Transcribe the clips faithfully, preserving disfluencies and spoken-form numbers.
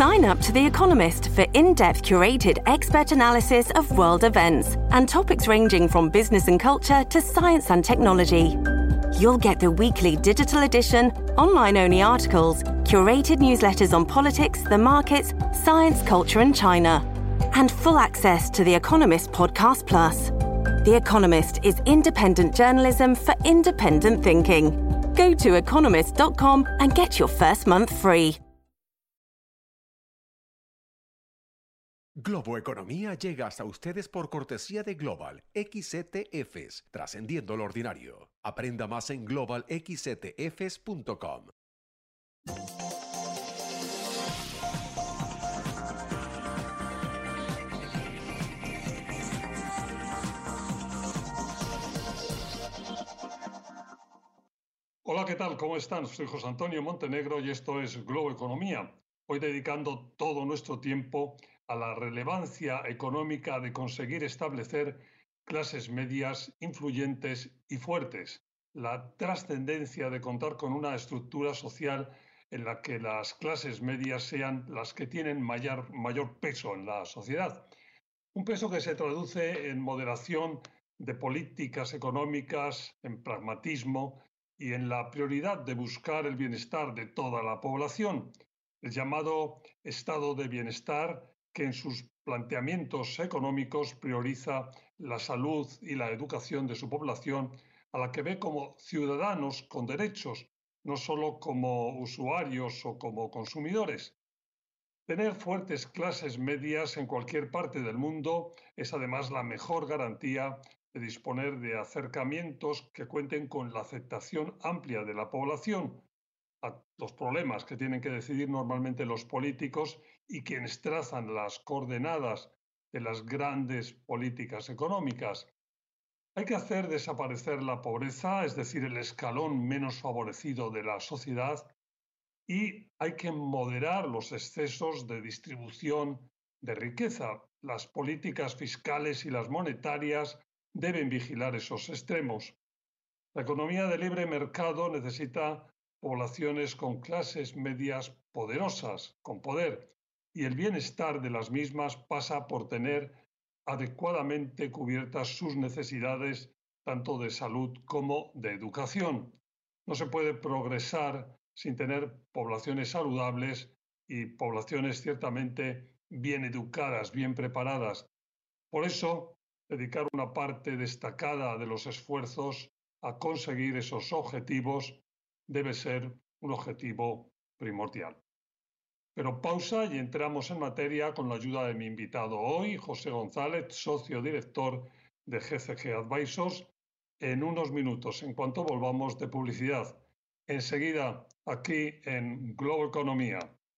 Sign up to The Economist for in-depth curated expert analysis of world events and topics ranging from business and culture to science and technology. You'll get the weekly digital edition, online-only articles, curated newsletters on politics, the markets, science, culture and China, and full access to The Economist Podcast Plus. The Economist is independent journalism for independent thinking. Go to economist dot com and get your first month free. Globo Economía llega hasta ustedes por cortesía de Global X E T Fs, trascendiendo lo ordinario. Aprenda más en global x e t f s punto com. Hola, ¿qué tal? ¿Cómo están? Soy José Antonio Montenegro y esto es Globo Economía. Hoy dedicando todo nuestro tiempo a la relevancia económica de conseguir establecer clases medias influyentes y fuertes, la trascendencia de contar con una estructura social en la que las clases medias sean las que tienen mayor, mayor peso en la sociedad. Un peso que se traduce en moderación de políticas económicas, en pragmatismo y en la prioridad de buscar el bienestar de toda la población, el llamado estado de bienestar, que en sus planteamientos económicos prioriza la salud y la educación de su población, a la que ve como ciudadanos con derechos, no solo como usuarios o como consumidores. Tener fuertes clases medias en cualquier parte del mundo es además la mejor garantía de disponer de acercamientos que cuenten con la aceptación amplia de la población a los problemas que tienen que decidir normalmente los políticos y quienes trazan las coordenadas de las grandes políticas económicas. Hay que hacer desaparecer la pobreza, es decir, el escalón menos favorecido de la sociedad, y hay que moderar los excesos de distribución de riqueza. Las políticas fiscales y las monetarias deben vigilar esos extremos. La economía de libre mercado necesita poblaciones con clases medias poderosas, con poder, y el bienestar de las mismas pasa por tener adecuadamente cubiertas sus necesidades tanto de salud como de educación. No se puede progresar sin tener poblaciones saludables y poblaciones ciertamente bien educadas, bien preparadas. Por eso, dedicar una parte destacada de los esfuerzos a conseguir esos objetivos debe ser un objetivo primordial. Pero pausa y entramos en materia con la ayuda de mi invitado hoy, José González, socio director de G C G Advisors, en unos minutos, en cuanto volvamos de publicidad. Enseguida, aquí en Globo Economía.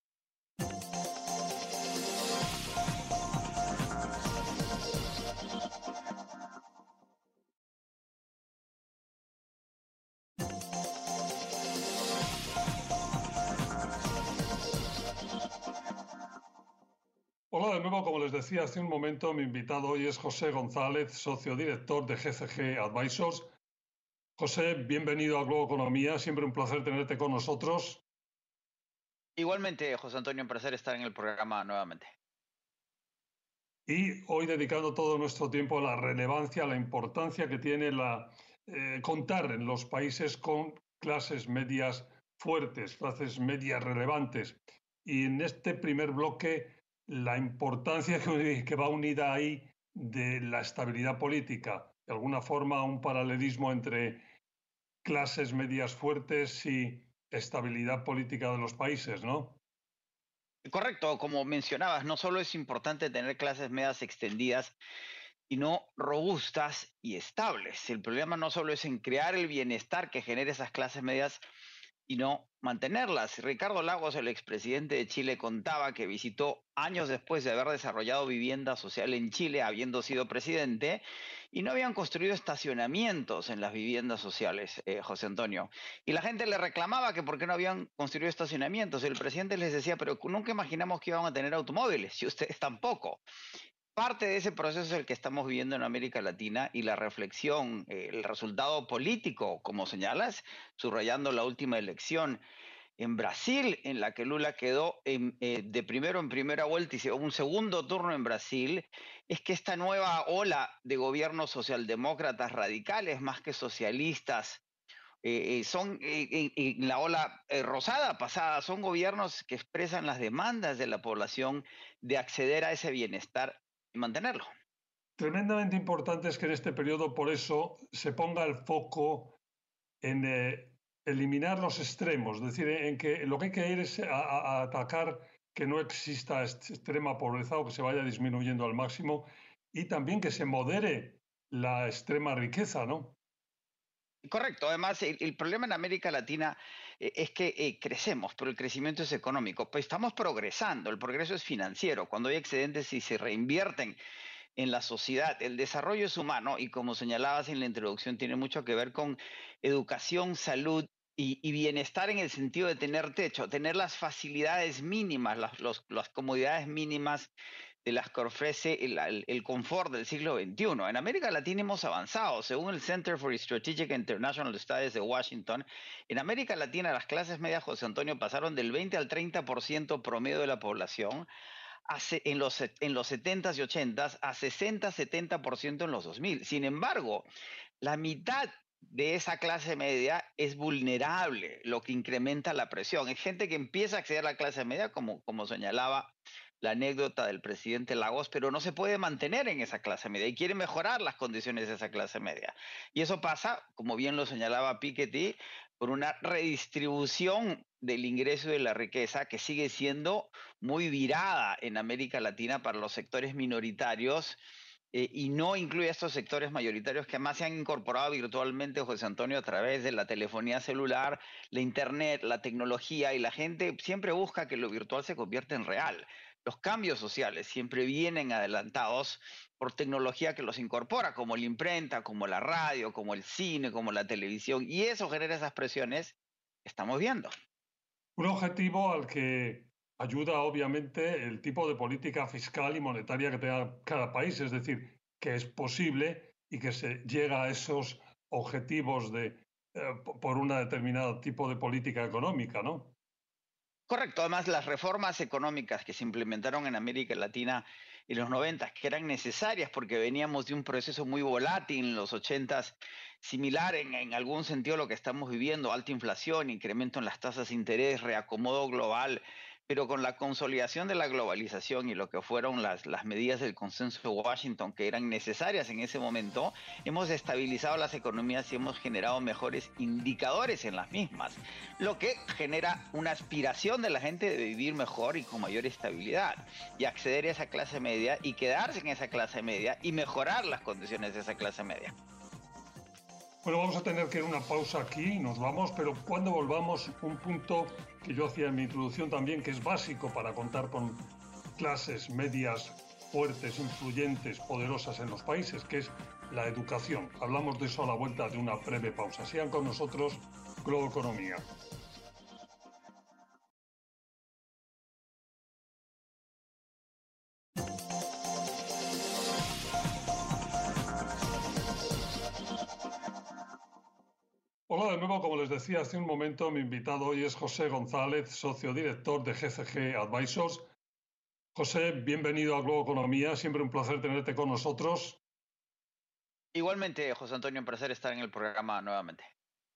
Hola de nuevo, como les decía hace un momento, mi invitado hoy es José González, socio director de G C G Advisors. José, bienvenido a Globo Economía, siempre un placer tenerte con nosotros. Igualmente, José Antonio, un placer estar en el programa nuevamente. Y hoy dedicando todo nuestro tiempo a la relevancia, a la importancia que tiene la, eh, contar en los países con clases medias fuertes, clases medias relevantes. Y en este primer bloque, la importancia que, que va unida ahí de la estabilidad política, de alguna forma un paralelismo entre clases medias fuertes y estabilidad política de los países, ¿no? Correcto, como mencionabas, no solo es importante tener clases medias extendidas, sino robustas y estables. El problema no solo es en crear el bienestar que genere esas clases medias, sino mantenerlas. Ricardo Lagos, el expresidente de Chile, contaba que visitó años después de haber desarrollado vivienda social en Chile, habiendo sido presidente, y no habían construido estacionamientos en las viviendas sociales, eh, José Antonio. Y la gente le reclamaba que por qué no habían construido estacionamientos. Y el presidente les decía, pero nunca imaginamos que iban a tener automóviles, y ustedes tampoco. Parte de ese proceso es el que estamos viviendo en América Latina y la reflexión, eh, el resultado político, como señalas, subrayando la última elección, en Brasil, en la que Lula quedó en, eh, de primero en primera vuelta y se un segundo turno en Brasil, es que esta nueva ola de gobiernos socialdemócratas radicales, más que socialistas, eh, eh, son eh, en la ola eh, rosada pasada, son gobiernos que expresan las demandas de la población de acceder a ese bienestar y mantenerlo. Tremendamente importante es que en este periodo, por eso, se ponga el foco en eh, eliminar los extremos, es decir, en que lo que hay que ir es a, a atacar que no exista extrema pobreza o que se vaya disminuyendo al máximo y también que se modere la extrema riqueza, ¿no? Correcto, además el, el problema en América Latina eh, es que eh, crecemos, pero el crecimiento es económico, pues estamos progresando, el progreso es financiero, cuando hay excedentes y se reinvierten en la sociedad. El desarrollo es humano y como señalabas en la introducción, tiene mucho que ver con educación, salud y, y bienestar en el sentido de tener techo, tener las facilidades mínimas, las, los- las comodidades mínimas de las que ofrece el, el- el confort del siglo veintiuno. En América Latina hemos avanzado. Según el Center for Strategic International Studies de Washington, en América Latina las clases medias, José Antonio, pasaron del veinte al treinta por ciento promedio de la población hace- en los, set- en los setentas y ochentas a sesenta setenta por ciento en los dos mil. Sin embargo, la mitad de esa clase media es vulnerable, lo que incrementa la presión. Hay gente que empieza a acceder a la clase media, como, como señalaba la anécdota del presidente Lagos, pero no se puede mantener en esa clase media y quiere mejorar las condiciones de esa clase media. Y eso pasa, como bien lo señalaba Piketty, por una redistribución del ingreso y de la riqueza que sigue siendo muy virada en América Latina para los sectores minoritarios, eh, y no incluye a estos sectores mayoritarios que más se han incorporado virtualmente, José Antonio, a través de la telefonía celular, la internet, la tecnología, y la gente siempre busca que lo virtual se convierta en real. Los cambios sociales siempre vienen adelantados por tecnología que los incorpora, como la imprenta, como la radio, como el cine, como la televisión, y eso genera esas presiones que estamos viendo. Un objetivo al que ayuda obviamente el tipo de política fiscal y monetaria que tenga cada país, es decir, que es posible y que se llega a esos objetivos de, eh, por un determinado tipo de política económica, ¿no? Correcto, además las reformas económicas que se implementaron en América Latina en los noventas, que eran necesarias porque veníamos de un proceso muy volátil en los ochentas, similar en, en algún sentido a lo que estamos viviendo, alta inflación, incremento en las tasas de interés, reacomodo global, pero con la consolidación de la globalización y lo que fueron las, las medidas del consenso de Washington que eran necesarias en ese momento, hemos estabilizado las economías y hemos generado mejores indicadores en las mismas, lo que genera una aspiración de la gente de vivir mejor y con mayor estabilidad y acceder a esa clase media y quedarse en esa clase media y mejorar las condiciones de esa clase media. Bueno, vamos a tener que ir a una pausa aquí y nos vamos, pero cuando volvamos, un punto que yo hacía en mi introducción también, que es básico para contar con clases medias fuertes, influyentes, poderosas en los países, que es la educación. Hablamos de eso a la vuelta de una breve pausa. Sigan con nosotros, Globo Economía. Hola de nuevo, como les decía hace un momento, mi invitado hoy es José González, socio director de G C G Advisors. José, bienvenido a Globo Economía, siempre un placer tenerte con nosotros. Igualmente, José Antonio, un placer estar en el programa nuevamente.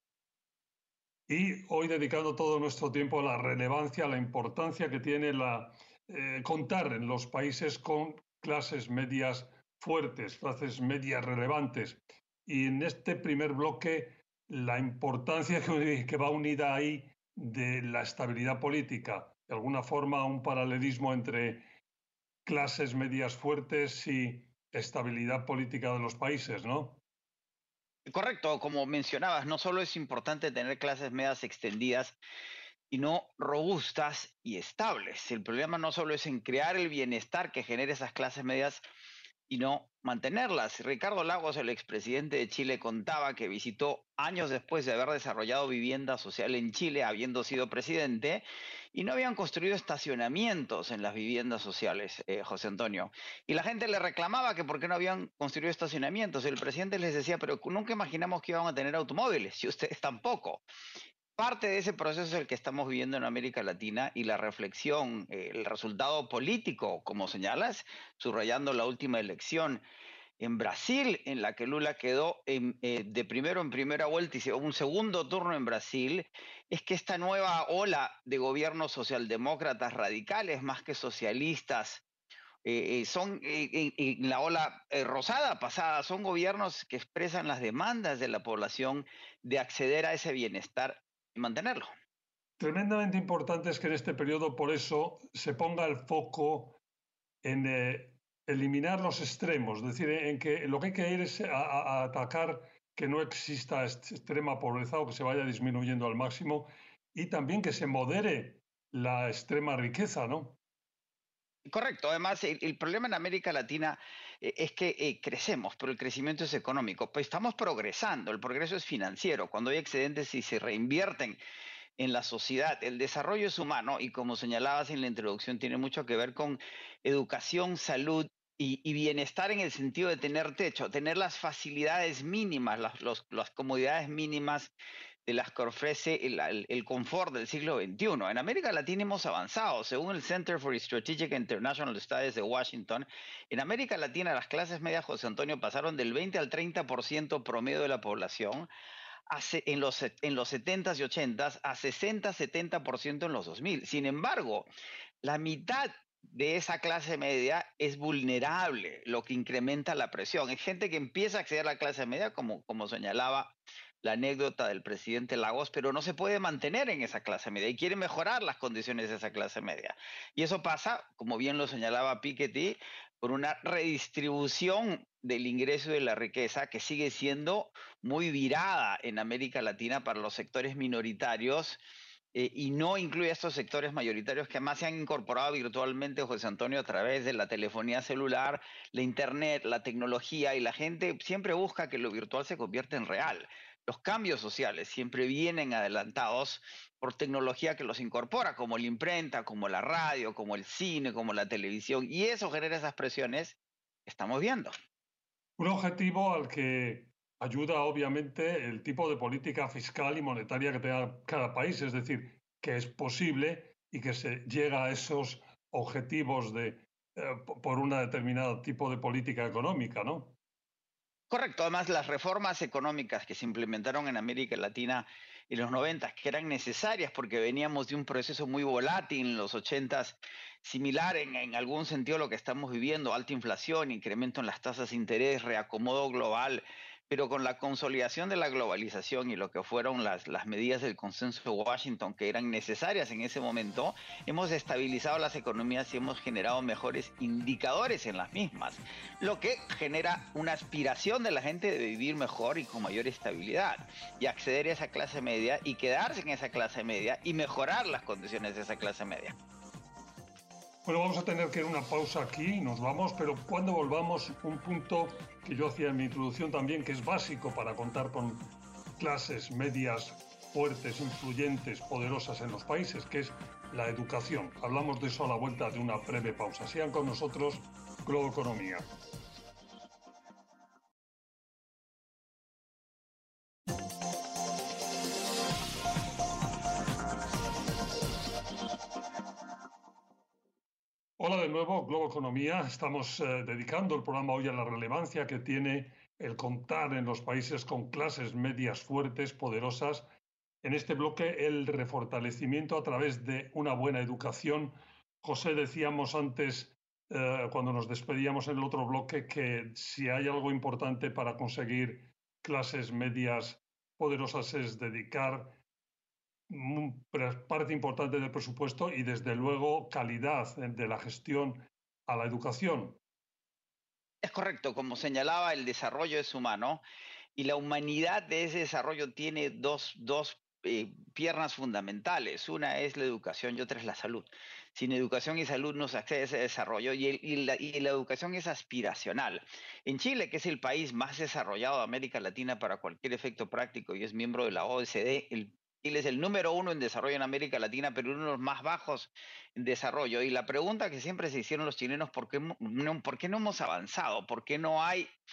Y hoy dedicando todo nuestro tiempo a la relevancia, a la importancia que tiene la, eh, contar en los países con clases medias fuertes, clases medias relevantes. Y en este primer bloque, la importancia que, que va unida ahí de la estabilidad política, de alguna forma un paralelismo entre clases medias fuertes y estabilidad política de los países, ¿no? Correcto, como mencionabas, no solo es importante tener clases medias extendidas, sino robustas y estables. El problema no solo es en crear el bienestar que genere esas clases medias, y no mantenerlas. Ricardo Lagos, el expresidente de Chile, contaba que visitó años después de haber desarrollado vivienda social en Chile, habiendo sido presidente, y no habían construido estacionamientos en las viviendas sociales, eh, José Antonio. Y la gente le reclamaba que por qué no habían construido estacionamientos. El presidente les decía, pero nunca imaginamos que iban a tener automóviles, y ustedes tampoco. Parte de ese proceso es el que estamos viviendo en América Latina y la reflexión, eh, el resultado político, como señalas, subrayando la última elección en Brasil, en la que Lula quedó en, eh, de primero en primera vuelta y se- un segundo turno en Brasil, es que esta nueva ola de gobiernos socialdemócratas radicales, más que socialistas, eh, eh, son eh, eh, eh, la ola eh, rosada pasada, son gobiernos que expresan las demandas de la población de acceder a ese bienestar y mantenerlo. Tremendamente importante es que en este periodo, por eso, se ponga el foco en eh, eliminar los extremos, es decir, en que lo que hay que ir es a, a- a atacar que no exista est- extrema pobreza o que se vaya disminuyendo al máximo y también que se modere la extrema riqueza, ¿no? Correcto. Además, el, el problema en América Latina eh, es que eh, crecemos, pero el crecimiento es económico. Pues estamos progresando, el progreso es financiero. Cuando hay excedentes y se reinvierten en la sociedad, el desarrollo es humano y como señalabas en la introducción, tiene mucho que ver con educación, salud y, y bienestar en el sentido de tener techo, tener las facilidades mínimas, las, los- las comodidades mínimas de las que ofrece el, el- el confort del siglo veintiuno. En América Latina hemos avanzado. Según el Center for Strategic International Studies de Washington, en América Latina las clases medias, José Antonio, pasaron del veinte al treinta por ciento promedio de la población hace, en, los, set- en los setentas y ochentas a sesenta setenta por ciento en los dos mil. Sin embargo, la mitad de esa clase media es vulnerable, lo que incrementa la presión. Hay gente que empieza a acceder a la clase media, como, como señalaba la anécdota del presidente Lagos, pero no se puede mantener en esa clase media y quiere mejorar las condiciones de esa clase media. Y eso pasa, como bien lo señalaba Piketty, por una redistribución del ingreso y de la riqueza que sigue siendo muy virada en América Latina para los sectores minoritarios, eh, y no incluye a estos sectores mayoritarios que además se han incorporado virtualmente, José Antonio, a través de la telefonía celular, la internet, la tecnología, y la gente siempre busca que lo virtual se convierta en real. Los cambios sociales siempre vienen adelantados por tecnología que los incorpora, como la imprenta, como la radio, como el cine, como la televisión, y eso genera esas presiones que estamos viendo. Un objetivo al que ayuda obviamente el tipo de política fiscal y monetaria que tenga cada país, es decir, que es posible y que se llega a esos objetivos de, eh, p- por un determinado tipo de política económica, ¿no? Correcto, además las reformas económicas que se implementaron en América Latina en los noventa, que eran necesarias porque veníamos de un proceso muy volátil en los ochentas, similar en, en algún sentido a lo que estamos viviendo, alta inflación, incremento en las tasas de interés, reacomodo global, pero con la consolidación de la globalización y lo que fueron las, las medidas del consenso de Washington que eran necesarias en ese momento, hemos estabilizado las economías y hemos generado mejores indicadores en las mismas, lo que genera una aspiración de la gente de vivir mejor y con mayor estabilidad y acceder a esa clase media y quedarse en esa clase media y mejorar las condiciones de esa clase media. Bueno, vamos a tener que ir a una pausa aquí, nos vamos, pero cuando volvamos, un punto que yo hacía en mi introducción también, que es básico para contar con clases medias fuertes, influyentes, poderosas en los países, que es la educación. Hablamos de eso a la vuelta de una breve pausa. Sean con nosotros, Globo Economía. Hola de nuevo, Globo Economía. Estamos eh, dedicando el programa hoy a la relevancia que tiene el contar en los países con clases medias fuertes, poderosas. En este bloque, el refortalecimiento a través de una buena educación. José, decíamos antes, eh, cuando nos despedíamos en el otro bloque, que si hay algo importante para conseguir clases medias poderosas es dedicar parte importante del presupuesto y, desde luego, calidad de la gestión a la educación. Es correcto, como señalaba, el desarrollo es humano y la humanidad de ese desarrollo tiene dos, dos eh, piernas fundamentales. Una es la educación y otra es la salud. Sin educación y salud no se accede a ese desarrollo y, el, y, la, y la educación es aspiracional. En Chile, que es el país más desarrollado de América Latina para cualquier efecto práctico y es miembro de la O E C D, el Chile es el número uno en desarrollo en América Latina, pero uno de los más bajos en desarrollo. Y la pregunta que siempre se hicieron los chilenos, ¿por qué no, ¿por qué no hemos avanzado? ¿Por qué no hay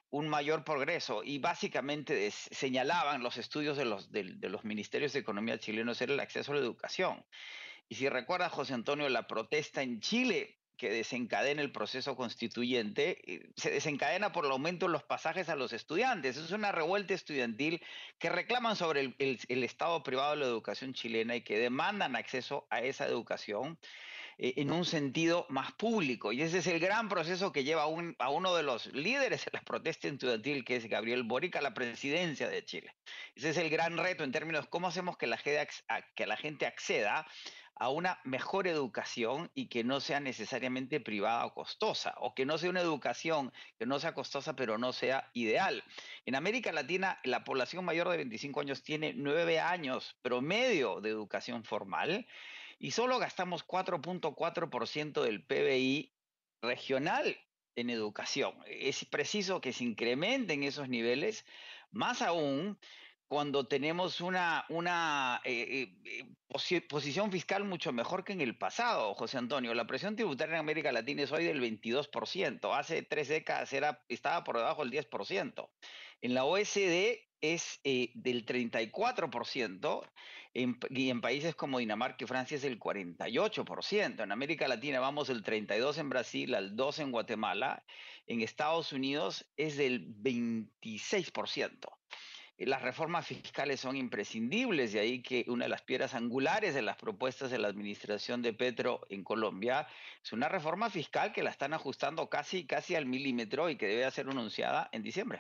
un mayor progreso y básicamente es, señalaban los estudios de los, de, de los ministerios de economía chilenos era el acceso a la educación. Y si recuerda, José Antonio, la protesta en Chile que desencadena el proceso constituyente, se desencadena por el aumento de los pasajes a los estudiantes. Es una revuelta estudiantil que reclaman sobre el, el, el Estado privado de la educación chilena y que demandan acceso a esa educación eh, en un sentido más público. Y ese es el gran proceso que lleva a, un, a uno de los líderes de la protesta estudiantil, que es Gabriel Boric, a la presidencia de Chile. Ese es el gran reto en términos de cómo hacemos que la, que la gente acceda a una mejor educación y que no sea necesariamente privada o costosa, o que no sea una educación que no sea costosa pero no sea ideal. En América Latina, la población mayor de veinticinco años tiene nueve años promedio de educación formal y solo gastamos cuatro punto cuatro por ciento del P B I regional en educación. Es preciso que se incrementen esos niveles, más aún cuando tenemos una, una eh, eh, posi posición fiscal mucho mejor que en el pasado, José Antonio. La presión tributaria en América Latina es hoy del veintidós por ciento. Hace tres décadas era, estaba por debajo del diez por ciento. En la O E C D es eh, del treinta y cuatro por ciento en, y en países como Dinamarca y Francia es del cuarenta y ocho por ciento. En América Latina vamos del treinta y dos por ciento en Brasil al dos por ciento en Guatemala. En Estados Unidos es del veintiséis por ciento. Las reformas fiscales son imprescindibles, de ahí que una de las piedras angulares de las propuestas de la administración de Petro en Colombia es una reforma fiscal que la están ajustando casi, casi al milímetro y que debe ser anunciada en diciembre.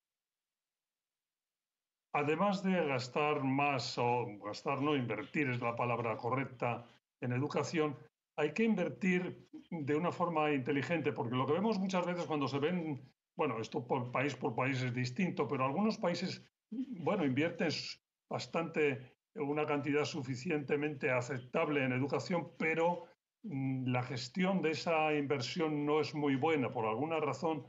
Además de gastar más, o gastar no, invertir es la palabra correcta en educación, hay que invertir de una forma inteligente, porque lo que vemos muchas veces cuando se ven, bueno, esto por país por país es distinto, pero algunos países, bueno, invierten bastante, una cantidad suficientemente aceptable en educación, pero mmm, la gestión de esa inversión no es muy buena. Por alguna razón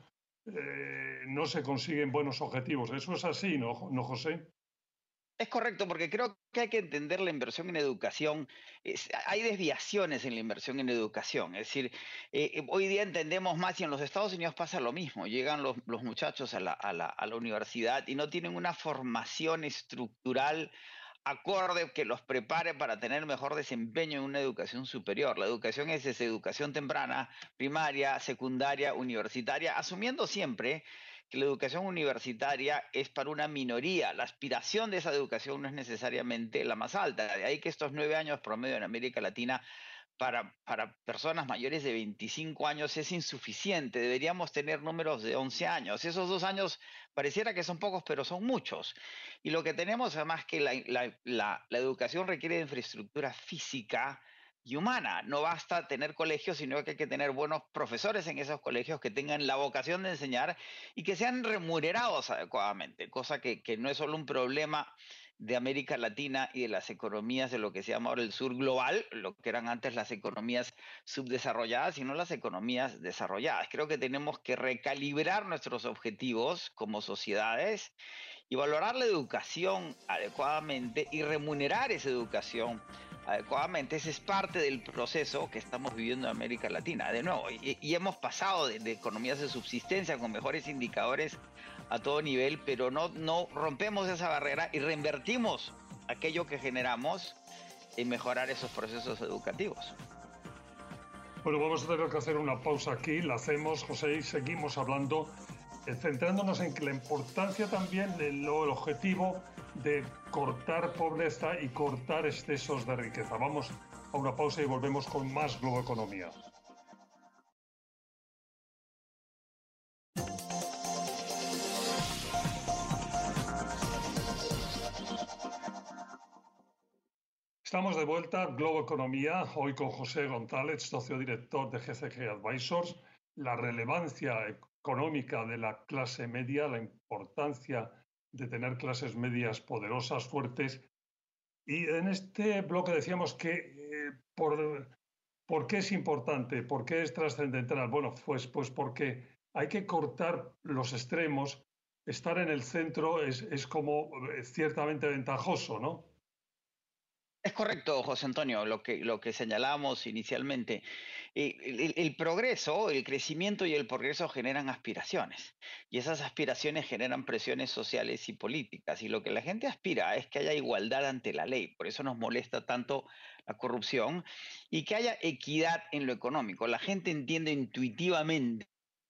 eh, no se consiguen buenos objetivos. Eso es así, ¿no, ¿no José? Es correcto, porque creo que hay que entender la inversión en educación. Es, hay desviaciones en la inversión en educación. Es decir, eh, hoy día entendemos más y en los Estados Unidos pasa lo mismo. Llegan los, los muchachos a la, a, la, a la universidad y no tienen una formación estructural acorde que los prepare para tener mejor desempeño en una educación superior. La educación es desde educación temprana, primaria, secundaria, universitaria, asumiendo siempre que la educación universitaria es para una minoría. La aspiración de esa educación no es necesariamente la más alta. De ahí que estos nueve años promedio en América Latina para, para personas mayores de veinticinco años es insuficiente. Deberíamos tener números de once años. Esos dos años pareciera que son pocos, pero son muchos. Y lo que tenemos además que la, la, la, la educación requiere de infraestructura física y humana. No basta tener colegios, sino que hay que tener buenos profesores en esos colegios que tengan la vocación de enseñar y que sean remunerados adecuadamente, cosa que, que no es solo un problema de América Latina y de las economías de lo que se llama ahora el sur global, lo que eran antes las economías subdesarrolladas, sino las economías desarrolladas. Creo que tenemos que recalibrar nuestros objetivos como sociedades y valorar la educación adecuadamente y remunerar esa educación adecuadamente. Ese es parte del proceso que estamos viviendo en América Latina. De nuevo, y, y hemos pasado de, de economías de subsistencia con mejores indicadores a todo nivel, pero no, no rompemos esa barrera y reinvertimos aquello que generamos en mejorar esos procesos educativos. Bueno, vamos a tener que hacer una pausa aquí, la hacemos, José, y seguimos hablando, eh, centrándonos en que la importancia también, el, el objetivo de cortar pobreza y cortar excesos de riqueza. Vamos a una pausa y volvemos con más Globo Economía. Estamos de vuelta, Globo Economía, hoy con José González, socio director de G C G Advisors. La relevancia económica de la clase media, la importancia de tener clases medias poderosas, fuertes. Y en este bloque decíamos que eh, por, ¿por qué es importante? ¿Por qué es trascendental? Bueno, pues, pues porque hay que cortar los extremos. Estar en el centro es, es como ciertamente ventajoso, ¿no? Es correcto, José Antonio, lo que, lo que señalábamos inicialmente. Eh, el, el progreso, el crecimiento y el progreso generan aspiraciones. Y esas aspiraciones generan presiones sociales y políticas. Y lo que la gente aspira es que haya igualdad ante la ley. Por eso nos molesta tanto la corrupción y que haya equidad en lo económico. La gente entiende intuitivamente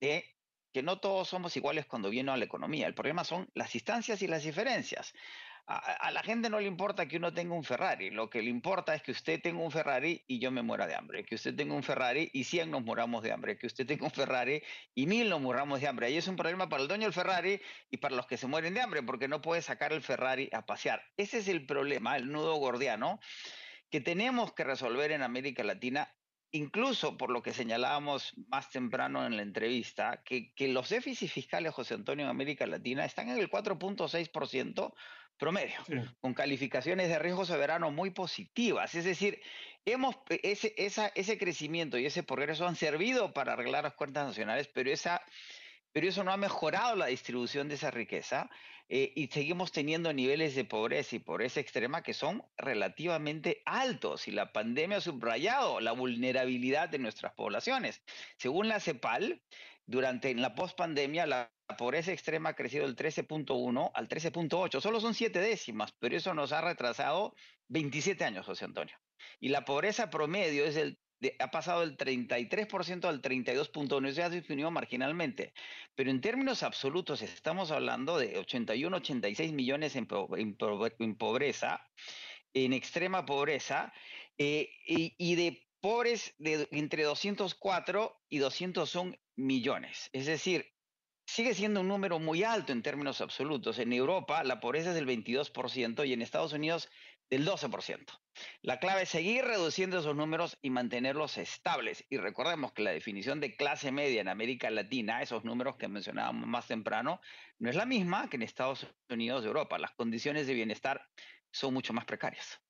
que no todos somos iguales cuando viene a la economía. El problema son las distancias y las diferencias. A, a la gente no le importa que uno tenga un Ferrari, lo que le importa es que usted tenga un Ferrari y yo me muera de hambre, que usted tenga un Ferrari y cien nos muramos de hambre, que usted tenga un Ferrari y mil nos muramos de hambre. Y es un problema para el dueño del Ferrari y para los que se mueren de hambre, porque no puede sacar el Ferrari a pasear. Ese es el problema, el nudo gordiano, que tenemos que resolver en América Latina. Incluso por lo que señalábamos más temprano en la entrevista, que, que los déficits fiscales, José Antonio, en América Latina están en el cuatro punto seis por ciento promedio, sí, con calificaciones de riesgo soberano muy positivas. Es decir, hemos, ese, esa, ese crecimiento y ese progreso han servido para arreglar las cuentas nacionales, pero, esa, pero eso no ha mejorado la distribución de esa riqueza. Eh, y seguimos teniendo niveles de pobreza y pobreza extrema que son relativamente altos, y la pandemia ha subrayado la vulnerabilidad de nuestras poblaciones. Según la CEPAL, durante en la pospandemia la pobreza extrema ha crecido del trece punto uno al trece punto ocho, solo son siete décimas, pero eso nos ha retrasado veintisiete años, José Antonio. Y la pobreza promedio es el De, ha pasado del treinta y tres por ciento al treinta y dos punto uno por ciento, eso se ha disminuido marginalmente. Pero en términos absolutos estamos hablando de ochenta y uno, ochenta y seis millones en, en, en pobreza, en extrema pobreza, eh, y, y de pobres de entre doscientos cuatro y doscientos uno millones. Es decir, sigue siendo un número muy alto en términos absolutos. En Europa la pobreza es del veintidós por ciento y en Estados Unidos del doce por ciento. La clave es seguir reduciendo esos números y mantenerlos estables. Y recordemos que la definición de clase media en América Latina, esos números que mencionábamos más temprano, no es la misma que en Estados Unidos de Europa. Las condiciones de bienestar son mucho más precarias.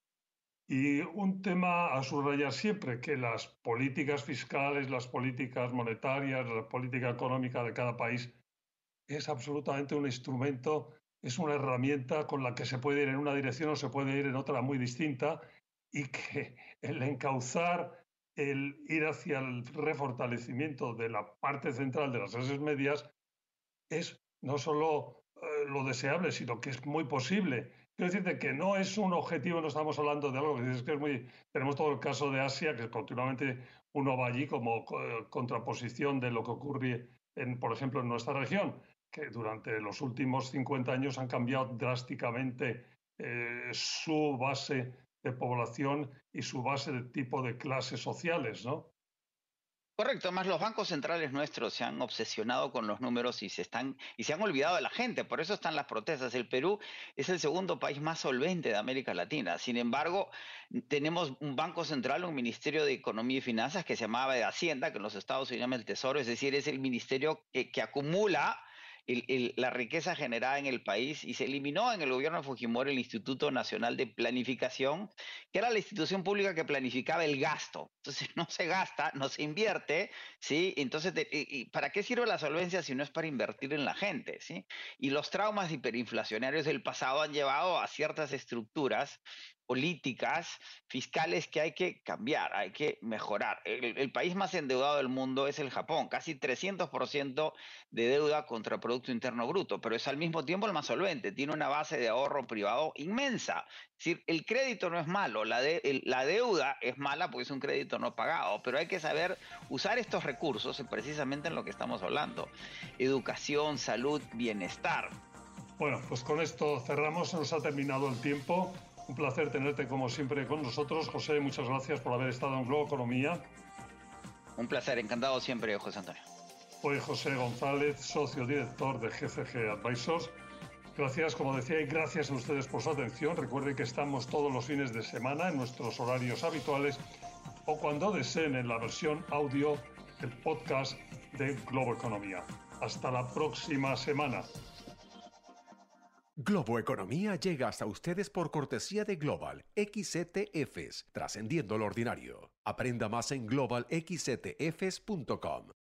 Y un tema a subrayar siempre, que las políticas fiscales, las políticas monetarias, la política económica de cada país es absolutamente un instrumento, es una herramienta con la que se puede ir en una dirección o se puede ir en otra muy distinta, y que el encauzar, el ir hacia el refortalecimiento de la parte central de las clases medias es no solo eh, lo deseable, sino que es muy posible. Quiero decirte que no es un objetivo, no estamos hablando de algo que dices que es muy... Tenemos todo el caso de Asia, que continuamente uno va allí como eh, contraposición de lo que ocurre, en, por ejemplo, en nuestra región, que durante los últimos cincuenta años han cambiado drásticamente eh, su base de población y su base de tipo de clases sociales, ¿no? Correcto, además los bancos centrales nuestros se han obsesionado con los números y se, están, y se han olvidado de la gente, por eso están las protestas. El Perú es el segundo país más solvente de América Latina, sin embargo tenemos un banco central, un ministerio de Economía y Finanzas que se llamaba de Hacienda, que en los Estados Unidos se llama el Tesoro, es decir, es el ministerio que, que acumula El, el, la riqueza generada en el país, y se eliminó en el gobierno de Fujimori el Instituto Nacional de Planificación, que era la institución pública que planificaba el gasto. Entonces no se gasta, no se invierte, ¿sí? Entonces, de, y, ¿para qué sirve la solvencia si no es para invertir en la gente, ¿sí? Y los traumas hiperinflacionarios del pasado han llevado a ciertas estructuras políticas fiscales que hay que cambiar, hay que mejorar. El, el país más endeudado del mundo es el Japón, casi trescientos por ciento de deuda contra Producto Interno Bruto, pero es al mismo tiempo el más solvente, tiene una base de ahorro privado inmensa. Es decir, el crédito no es malo, la, de, el, la deuda es mala porque es un crédito no pagado, pero hay que saber usar estos recursos precisamente en lo que estamos hablando: educación, salud, bienestar. Bueno, pues con esto cerramos, se nos ha terminado el tiempo. Un placer tenerte como siempre con nosotros. José, muchas gracias por haber estado en Globo Economía. Un placer, encantado siempre, José Antonio. Soy José González, socio director de G C G Advisors. Gracias, como decía, y gracias a ustedes por su atención. Recuerden que estamos todos los fines de semana en nuestros horarios habituales o cuando deseen en la versión audio del podcast de Globo Economía. Hasta la próxima semana. Globo Economía llega hasta ustedes por cortesía de Global X E T Fs, trascendiendo lo ordinario. Aprenda más en global x e t f s punto com.